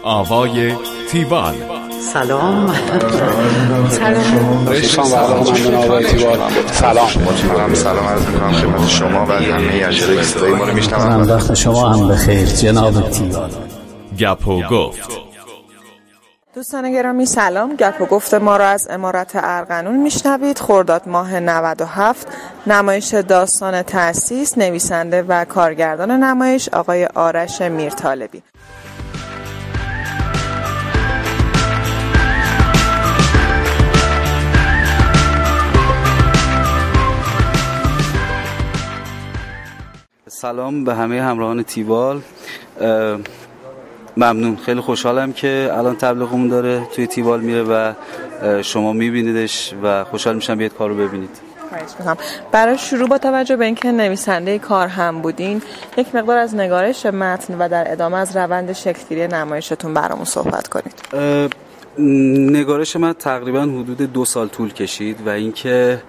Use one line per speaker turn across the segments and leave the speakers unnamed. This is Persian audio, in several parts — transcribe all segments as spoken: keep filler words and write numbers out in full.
آوای تیوال.
سلام.
سلام. سلام.
سلام. سلام عرض می‌کنم خدمت شما و همه اجرای صدای ما رو میشنوم.
وقت شما هم بخیر جناب تیوال.
گپ و گفت.
دوستان گرامی سلام. گپ و گفت ما را از امارت ارغنون میشنوید. خرداد ماه نود و هفت. نمایش داستان تأسیس، نویسنده و کارگردان نمایش آقای آرش میرطالبی.
سلام به همه همراهان تیوال. ممنون، خیلی خوشحالم که الان تبلیغمون داره توی تیوال میره و شما میبینیدش و خوشحال میشم بیاید کار رو ببینید.
برای شروع با توجه به اینکه نویسنده کار هم بودین، یک مقدار از نگارش متن و در ادامه از روند شکلگیری نمایشتون برامون صحبت کنید.
نگارش من تقریبا حدود دو سال طول کشید و اینکه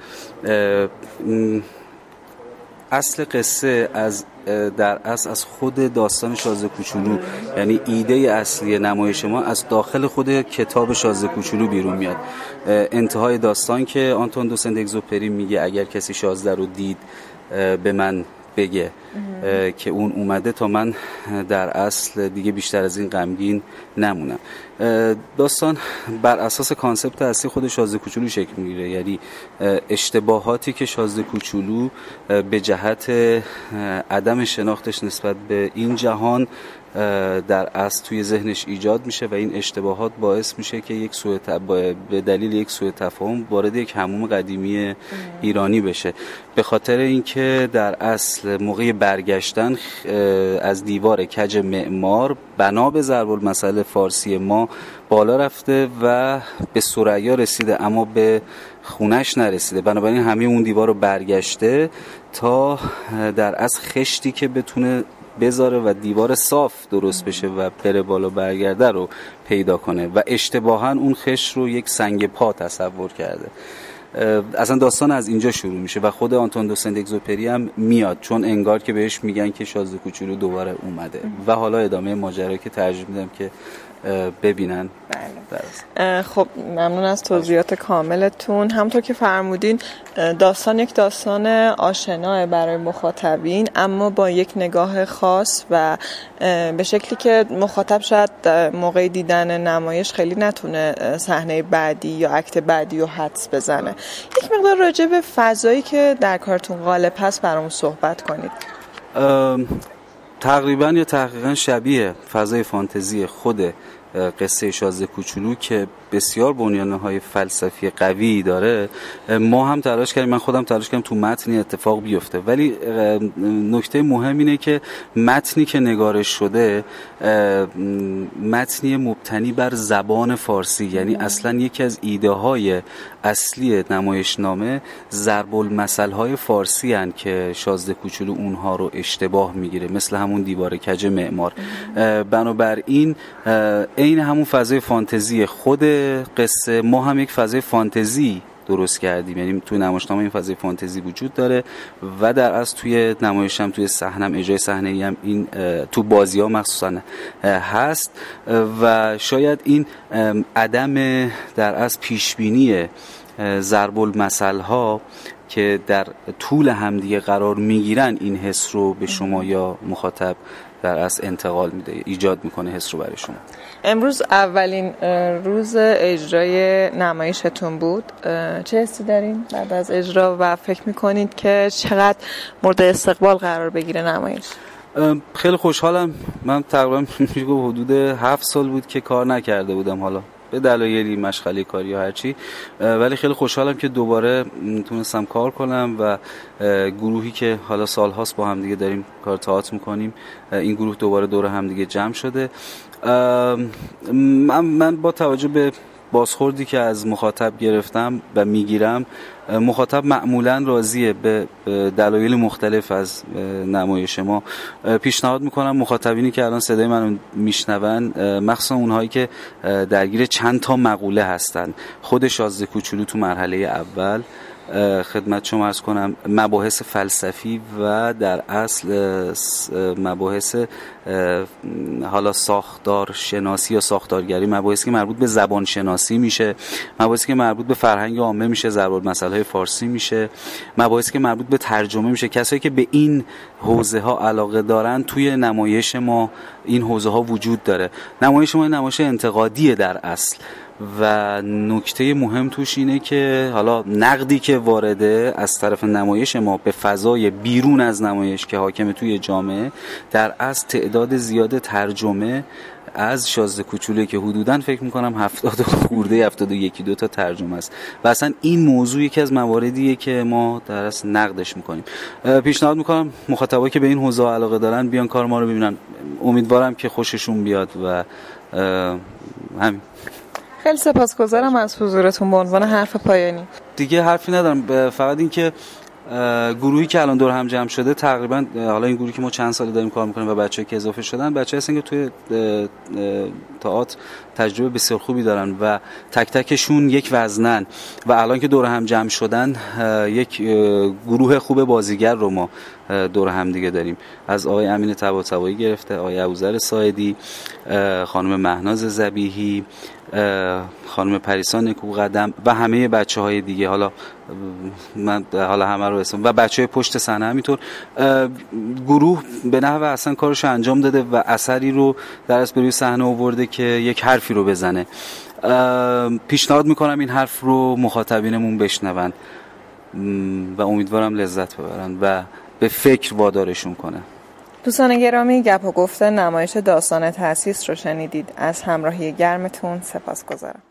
اصل قصه از در اصل از خود داستان شازده کوچولو، یعنی ایده اصلی نمایش ما از داخل خود کتاب شازده کوچولو بیرون میاد. انتهای داستان که آنتون دو سنت اگزوپری میگه اگر کسی شازده رو دید به من بگه که اون اومده تا من در اصل دیگه بیشتر از این غمگین نمونم. داستان بر اساس کانسپت اصلی خود شازده کوچولو شکل میگیره، یعنی اشتباهاتی که شازده کوچولو به جهت عدم شناختش نسبت به این جهان در اصل توی ذهنش ایجاد میشه و این اشتباهات باعث میشه که یک سوء به دلیل یک سوء تفاهم وارد یک حموم قدیمی ایرانی بشه. به خاطر اینکه در اصل موقع برگشتن از دیوار کج معمار بنا به ضرب المثل فارسی ما بالا رفته و به ثریا رسیده اما به خونش نرسیده، بنابراین همه اون دیوار رو برگشته تا در اصل خشتی که بتونه بذاره و دیوار صاف درست بشه و بره بالا برگرده رو پیدا کنه و اشتباهاً اون خشت رو یک سنگ پا تصور کرده. اصلا داستان از اینجا شروع میشه و خود آنتون دو سنت اگزوپری هم میاد، چون انگار که بهش میگن که شازده کوچولو دوباره اومده و حالا ادامه ماجرا که ترجمه میدم که ببینن.
بله. خب ممنون از توضیحات کاملتون. همونطور که فرمودین داستان یک داستان آشناه برای مخاطبین، اما با یک نگاه خاص و به شکلی که مخاطب شاید موقع دیدن نمایش خیلی نتونه صحنه بعدی یا اکت بعدی رو حدس بزنه. یک مقدار راجع به فضایی که در کارتون غالب هست برامون صحبت کنید.
تقریبا یا تحقیقا شبیه فضای فانتزی خود قصه شازده کوچولو که بسیار بنیانهای فلسفی قوی داره. ما هم تلاش کردیم، من خودم تلاش کردم تو متنی اتفاق بیفته، ولی نکته مهم اینه که متنی که نگارش شده متنی مبتنی بر زبان فارسی، یعنی اصلا یکی از ایده های اصلی نمایشنامه ضرب المثل های فارسی هن که شازده کوچولو اونها رو اشتباه میگیره، مثل همون دیوار کج معمار. بنابراین این همون فضای فانتزی خود قصه، ما هم یک فضای فانتزی درست کردیم، یعنی توی نمایشنامه این فضای فانتزی وجود داره و در اصل توی نمایش هم توی صحنه هم اجرای صحنه‌ای هم این تو بازی ها مخصوصا هست و شاید این عدم در اصل پیشبینی ضرب المثل ها که در طول همدیگه قرار میگیرن این حس رو به شما یا مخاطب در اصل انتقال میده، ایجاد میکنه حس رو برای شما.
امروز اولین روز اجرای نمایشتون بود. چه حسی دارین بعد از اجرا و فکر میکنید که چقدر مورد استقبال قرار بگیره نمایش؟
خیلی خوشحالم. من تقریبا میشه گفت حدود هفت سال بود که کار نکرده بودم، حالا به دلایلی مشغله کاری یا هرچی، ولی خیلی خوشحالم که دوباره تونستم کار کنم و گروهی که حالا سالهاست با هم دیگه داریم کار تئاتر میکنیم، این گروه دوباره دور هم دیگه جمع شده. من, من با توجه به بازخوردی که از مخاطب گرفتم و میگیرم، مخاطب معمولا راضیه به دلایل مختلف از نمایش ما. پیشنهاد میکنم مخاطبینی که الان صدای منو میشنون، مخصوصا اونهایی که درگیر چند تا مقوله هستن، خود شازده کوچولو تو مرحله اول خدمت شما عرض کنم مباحث فلسفی و در اصل مباحث حالا ساختار شناسی یا ساختارگری، مباحثی که مربوط به زبان شناسی میشه، مباحثی که مربوط به فرهنگ عامه میشه، ضرب المثل‌های فارسی میشه، مباحثی که مربوط به ترجمه میشه. کسایی که به این حوزه ها علاقه دارن توی نمایش ما این حوزه ها وجود داره. نمایش ما نمایش انتقادیه در اصل و نکته مهم توش اینه که حالا نقدی که وارده از طرف نمایش ما به فضای بیرون از نمایش که حاکم توی جامعه، در اصل تعداد زیاد ترجمه از شازده کوچولویی که حدوداً فکر میکنم هفتاد خورده هفتاد و یکی دو تا ترجمه است و اصلا این موضوع یکی از مواردیه که ما در اصل نقدش میکنیم. پیشنهاد میکنم مخاطبایی که به این حوزه علاقه دارن بیان کار ما رو ببینن. امیدوارم که خوششون بیاد و همین.
خیلی سپاسگزارم از حضورتون. به عنوان حرف پایانی
دیگه حرفی ندارم، فقط این که گروهی که الان دور هم جمع شده تقریبا حالا این گروهی که ما چند ساله داریم کار میکنیم و بچه‌ای که اضافه شدن بچه‌ای هستن که توی تئاتر تجربه بسیار خوبی دارن و تک تکشون یک وزنن و الان که دور هم جمع شدن یک گروه خوب بازیگر رو ما دور هم دیگه داریم. از آقای امین طباطبایی گرفته، آقای ابوذر ساعدی، خانم مهناز ذبیحی، خانم پریسا نکوقدم و همه بچه‌های دیگه، حالا من حالا همه رو اسم و بچه‌های پشت صحنه همینطور. گروه به نحو اصلا کارش انجام داده و اثری رو در اصل روی صحنه آورده که یک حرفی رو بزنه. پیشنهاد میکنم این حرف رو مخاطبینمون بشنون و امیدوارم لذت ببرن و به فکر وادارشون کنه.
دوستان گرامی، گپ و گفته نمایش داستان تأسیس رو شنیدید. از همراهی گرمتون سپاسگزارم.